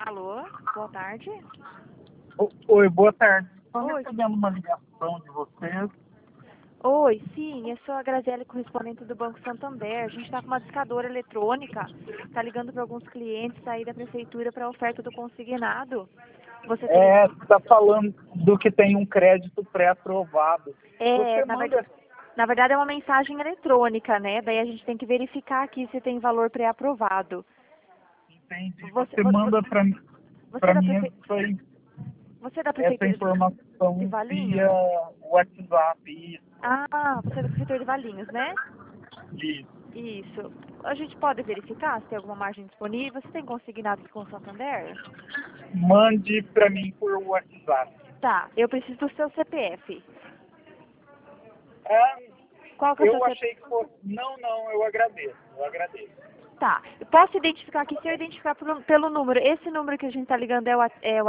Alô, boa tarde. Oi, boa tarde. Estou Oi. recebendo uma ligação de vocês. Oi, sim, eu sou a Graziele, correspondente do Banco Santander. A gente está com uma discadora eletrônica, está ligando para alguns clientes aí da prefeitura para a oferta do consignado. Você tem... Está falando do que tem um crédito pré-aprovado. É, Você manda, na verdade é uma mensagem eletrônica, né? Daí a gente tem que verificar aqui se tem valor pré-aprovado. entende? Você, Você manda para você, é da mim você é da essa prefeitura de informação Valinhos? via WhatsApp. Ah, você é da prefeitura de Valinhos, né? Isso. Isso. A gente pode verificar se tem alguma margem disponível? Você tem consignado aqui com o Santander? Mande para mim por WhatsApp. Tá, eu preciso do seu CPF. Ah, Qual que é o seu eu CPF? achei que fosse... Não, eu agradeço. Tá, eu posso identificar aqui, se eu identificar pelo número, esse número que a gente tá ligando é o